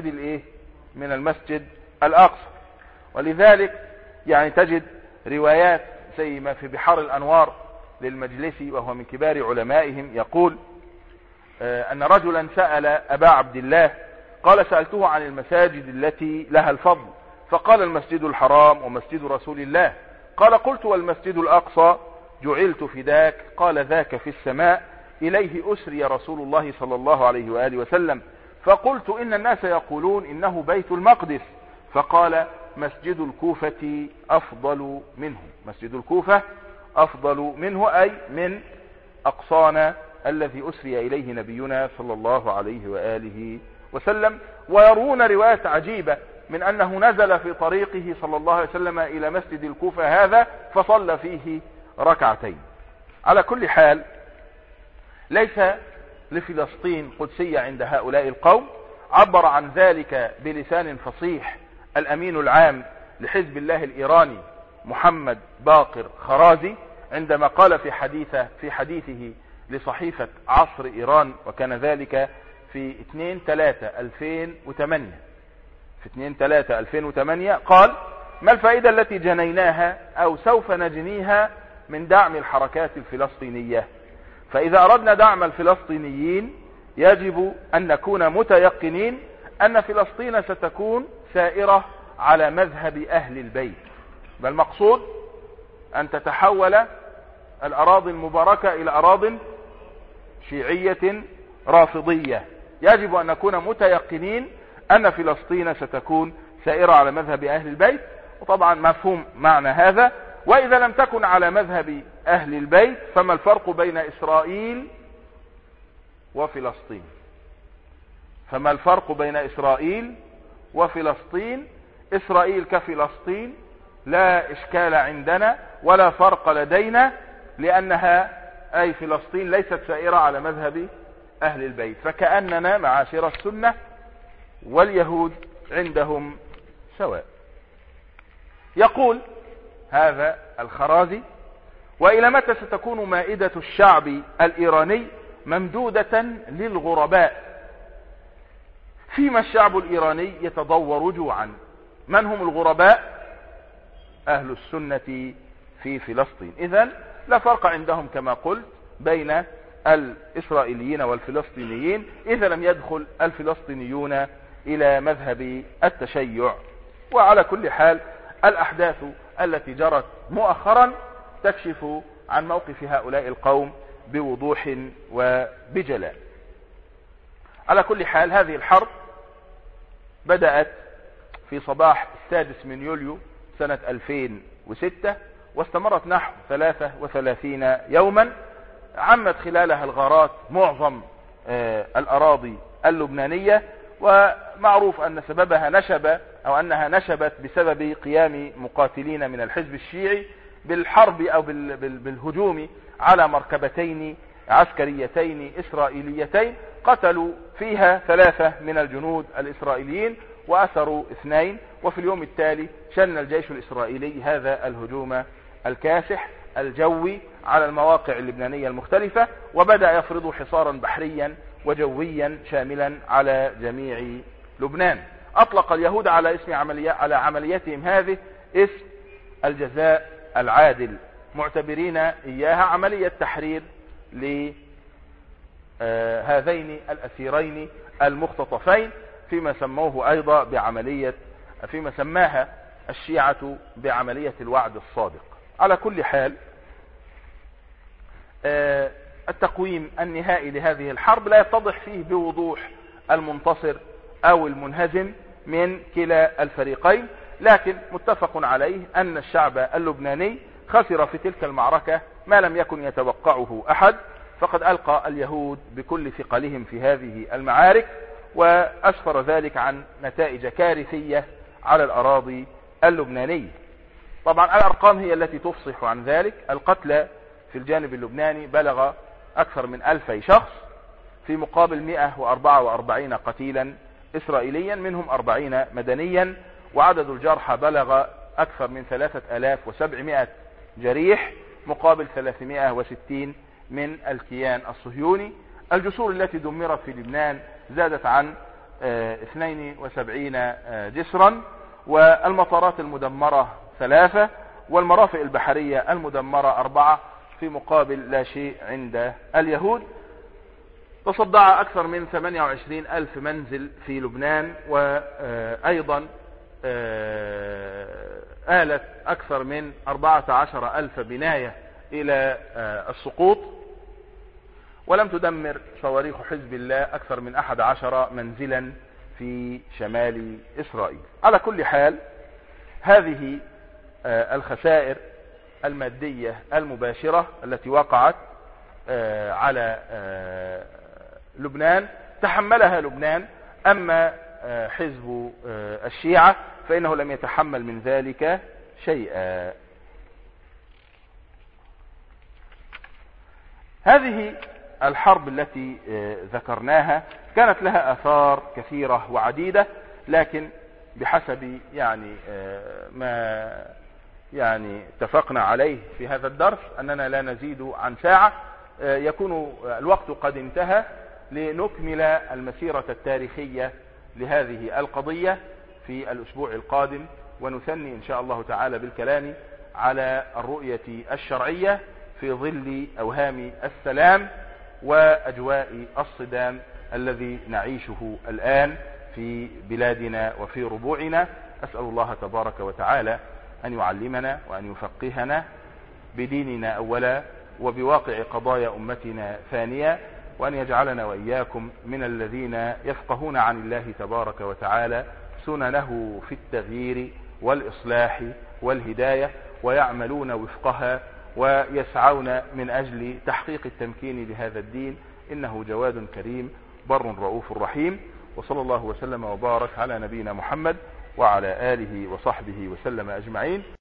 من المسجد الأقصى. ولذلك يعني تجد روايات زي ما في بحار الأنوار للمجلسي وهو من كبار علمائهم يقول أن رجلا سأل أبا عبد الله قال سألته عن المساجد التي لها الفضل، فقال المسجد الحرام ومسجد رسول الله. قال قلت والمسجد الأقصى؟ جعلت فداك. قال ذاك في السماء إليه أسري رسول الله صلى الله عليه وآله وسلم. فقلت إن الناس يقولون إنه بيت المقدس. فقال مسجد الكوفة أفضل منه، مسجد الكوفة أفضل منه، أي من أقصانا الذي أسري إليه نبينا صلى الله عليه وآله وسلم. ويروون روايات عجيبة من أنه نزل في طريقه صلى الله عليه وسلم إلى مسجد الكوفة هذا فصلى فيه ركعتين. على كل حال ليس لفلسطين قدسية عند هؤلاء القوم. عبر عن ذلك بلسان فصيح الأمين العام لحزب الله الإيراني محمد باقر خرازي عندما قال في حديثه لصحيفة عصر إيران، وكان ذلك في 2/3/2008. في 2/3/2008 قال: ما الفائدة التي جنيناها أو سوف نجنيها من دعم الحركات الفلسطينية؟ فإذا أردنا دعم الفلسطينيين يجب أن نكون متيقنين أن فلسطين ستكون سائرة على مذهب أهل البيت، بل المقصود أن تتحول الأراضي المباركة إلى أراضي شيعية رافضية. يجب أن نكون متيقنين أن فلسطين ستكون سائرة على مذهب أهل البيت، وطبعا مفهوم معنى هذا. وإذا لم تكن على مذهب أهل البيت فما الفرق بين إسرائيل وفلسطين؟ فما الفرق بين إسرائيل وفلسطين؟ إسرائيل كفلسطين لا إشكال عندنا ولا فرق لدينا، لأنها أي فلسطين ليست سائرة على مذهب أهل البيت، فكأننا معاشر السنة واليهود عندهم سواء. يقول هذا الخرازي: وإلى متى ستكون مائدة الشعب الإيراني ممدودة للغرباء فيما الشعب الإيراني يتضور جوعا؟ من هم الغرباء؟ أهل السنة في فلسطين. إذن لا فرق عندهم كما قلت بين الإسرائيليين والفلسطينيين إذا لم يدخل الفلسطينيون إلى مذهب التشيع. وعلى كل حال الأحداث التي جرت مؤخرا تكشف عن موقف هؤلاء القوم بوضوح وبجلاء. على كل حال هذه الحرب بدأت في صباح 6 يوليو سنة 2006 واستمرت نحو 33 يوما. عمت خلالها الغارات معظم الأراضي اللبنانية، ومعروف أن سببها نشب أو أنها نشبت بسبب قيام مقاتلين من الحزب الشيعي بالحرب أو بالهجوم على مركبتين عسكريتين إسرائيليتين، قتلوا فيها 3 من الجنود الإسرائيليين وأسروا 2. وفي اليوم التالي شن الجيش الإسرائيلي هذا الهجوم الكاسح الجوي على المواقع اللبنانية المختلفة، وبدأ يفرض حصارا بحريا وجويا شاملا على جميع لبنان. أطلق اليهود على على عملياتهم هذه اسم الجزاء العادل، معتبرين إياها عملية تحرير لهذين الأسيرين المختطفين، فيما سماها الشيعة بعملية الوعد الصادق. على كل حال التقويم النهائي لهذه الحرب لا يتضح فيه بوضوح المنتصر أو المنهزم من كلا الفريقين، لكن متفق عليه أن الشعب اللبناني خسر في تلك المعركة ما لم يكن يتوقعه أحد، فقد ألقى اليهود بكل ثقلهم في هذه المعارك، وأسفر ذلك عن نتائج كارثية على الأراضي اللبنانية. طبعا الأرقام هي التي تفصح عن ذلك. القتلى في الجانب اللبناني بلغ أكثر من 2000 شخص في مقابل 144 قتيلا إسرائيليا، منهم 40 مدنيا، وعدد الجرحى بلغ أكثر من 3700 جريح مقابل 360 من الكيان الصهيوني. الجسور التي دمرت في لبنان زادت عن 72 جسرا، والمطارات المدمرة 3، والمرافق البحرية المدمرة 4، في مقابل لا شيء عند اليهود. تصدع أكثر من 28 ألف منزل في لبنان، وأيضا آلت أكثر من 14 ألف بناية إلى السقوط، ولم تدمر صواريخ حزب الله أكثر من 11 منزلا في شمال إسرائيل. على كل حال هذه الخسائر المادية المباشرة التي وقعت على لبنان تحملها لبنان، أما حزب الشيعة فإنه لم يتحمل من ذلك شيئا. هذه الحرب التي ذكرناها كانت لها آثار كثيرة وعديدة، لكن بحسب ما اتفقنا عليه في هذا الدرس أننا لا نزيد عن ساعة، يكون الوقت قد انتهى لنكمل المسيرة التاريخية لهذه القضية في الأسبوع القادم، ونثني إن شاء الله تعالى بالكلام على الرؤية الشرعية في ظل أوهام السلام وأجواء الصدام الذي نعيشه الآن في بلادنا وفي ربوعنا. أسأل الله تبارك وتعالى أن يعلمنا وأن يفقهنا بديننا أولا وبواقع قضايا أمتنا ثانيا، وأن يجعلنا وإياكم من الذين يفقهون عن الله تبارك وتعالى سننه في التغيير والإصلاح والهداية، ويعملون وفقها ويسعون من أجل تحقيق التمكين لهذا الدين، إنه جواد كريم بر رؤوف رحيم. وصلى الله وسلم وبارك على نبينا محمد وعلى آله وصحبه وسلم أجمعين.